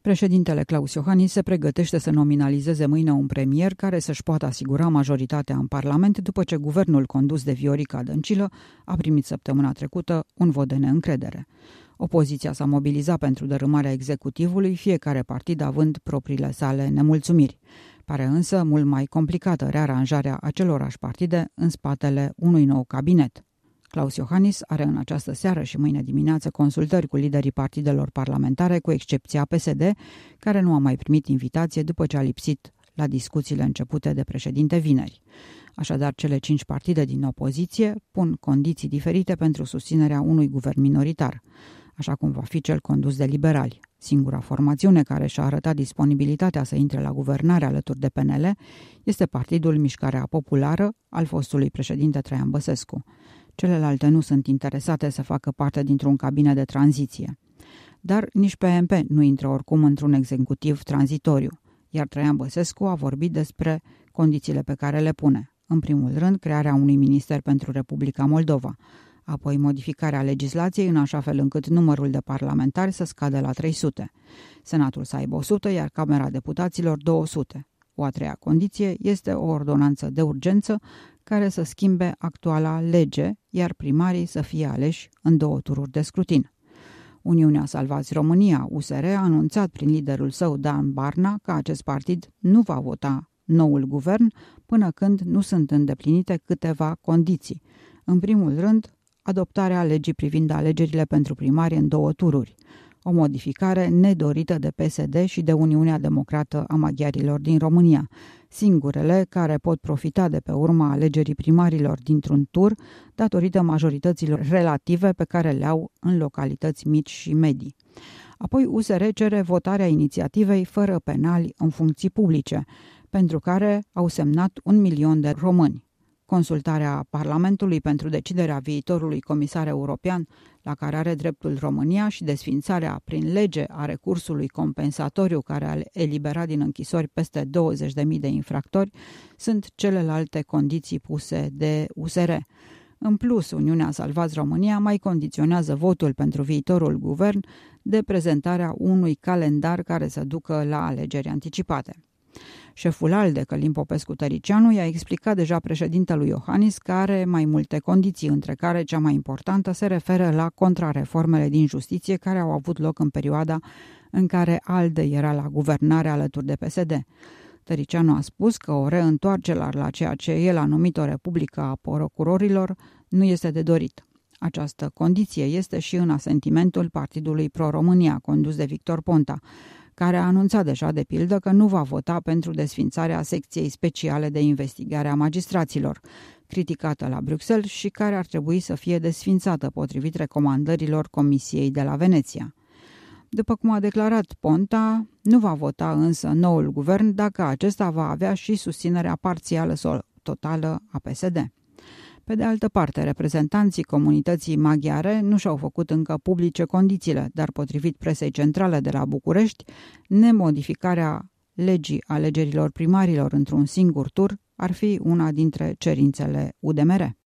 Președintele Klaus Iohannis se pregătește să nominalizeze mâine un premier care să-și poată asigura majoritatea în Parlament după ce guvernul condus de Viorica Dăncilă a primit săptămâna trecută un vot de neîncredere. Opoziția s-a mobilizat pentru dărâmarea executivului, fiecare partid având propriile sale nemulțumiri. Pare însă mult mai complicată rearanjarea acelorași partide în spatele unui nou cabinet. Klaus Iohannis are în această seară și mâine dimineață consultări cu liderii partidelor parlamentare, cu excepția PSD, care nu a mai primit invitație după ce a lipsit la discuțiile începute de președinte vineri. Așadar, cele 5 partide din opoziție pun condiții diferite pentru susținerea unui guvern minoritar, așa cum va fi cel condus de liberali. Singura formațiune care și-a arătat disponibilitatea să intre la guvernare alături de PNL este Partidul Mișcarea Populară al fostului președinte Traian Băsescu. Celelalte nu sunt interesate să facă parte dintr-un cabinet de tranziție. Dar nici PMP nu intră oricum într-un executiv tranzitoriu, iar Traian Băsescu a vorbit despre condițiile pe care le pune. În primul rând, crearea unui minister pentru Republica Moldova, apoi modificarea legislației în așa fel încât numărul de parlamentari să scadă la 300, Senatul să aibă 100, iar Camera Deputaților 200. O a treia condiție este o ordonanță de urgență care să schimbe actuala lege, iar primarii să fie aleși în 2 tururi de scrutin. Uniunea Salvați România, USR, a anunțat prin liderul său, Dan Barna, că acest partid nu va vota noul guvern până când nu sunt îndeplinite câteva condiții. În primul rând, adoptarea legii privind alegerile pentru primari în 2 tururi, o modificare nedorită de PSD și de Uniunea Democrată a Maghiarilor din România, singurele care pot profita de pe urma alegerii primarilor dintr-un tur datorită majorităților relative pe care le au în localități mici și medii. Apoi USR cere votarea inițiativei fără penali în funcții publice, pentru care au semnat 1 milion de români. Consultarea Parlamentului pentru deciderea viitorului comisar european, la care are dreptul România, și desființarea prin lege a recursului compensatoriu care a eliberat din închisori peste 20.000 de infractori, sunt celelalte condiții puse de USR. În plus, Uniunea Salvați România mai condiționează votul pentru viitorul guvern de prezentarea unui calendar care să ducă la alegeri anticipate. Șeful ALDE, Călin Popescu-Tăricianu, i-a explicat deja președintelui Iohannis că are mai multe condiții, între care cea mai importantă se referă la contrareformele din justiție care au avut loc în perioada în care ALDE era la guvernare alături de PSD. Tăricianu a spus că o reîntoarcere la ceea ce el a numit o republică a procurorilor nu este de dorit. Această condiție este și în asentimentul Partidului Pro-România, condus de Victor Ponta, care a anunțat deja, de pildă, că nu va vota pentru desființarea secției speciale de investigare a magistraților, criticată la Bruxelles și care ar trebui să fie desființată potrivit recomandărilor Comisiei de la Veneția. După cum a declarat Ponta, nu va vota însă noul guvern dacă acesta va avea și susținerea parțială sau totală a PSD. Pe de altă parte, reprezentanții comunității maghiare nu și-au făcut încă publice condițiile, dar potrivit presei centrale de la București, nemodificarea legii alegerilor primarilor într-un singur tur ar fi una dintre cerințele UDMR.